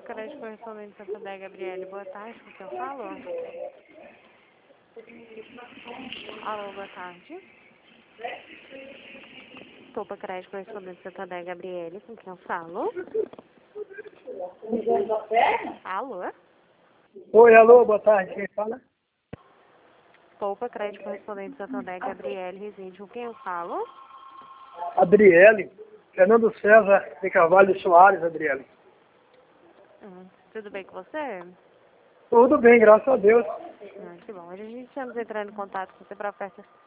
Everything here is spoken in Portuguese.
Crédito Correspondente Santander, Gabriele, boa tarde, com quem eu falo? Alô, boa tarde. Topa Crédito Correspondente Santander, Gabriele, com quem eu falo? Alô? Oi, alô, boa tarde, quem fala? Poupa Crédito Correspondente Santander, Gabriele Rezende, com quem eu falo? Adriele, Fernando César de Carvalho Soares, Adriele. Tudo bem com você? Tudo bem, graças a Deus. Que bom. Hoje a gente estamos entrando em contato com você para ofertas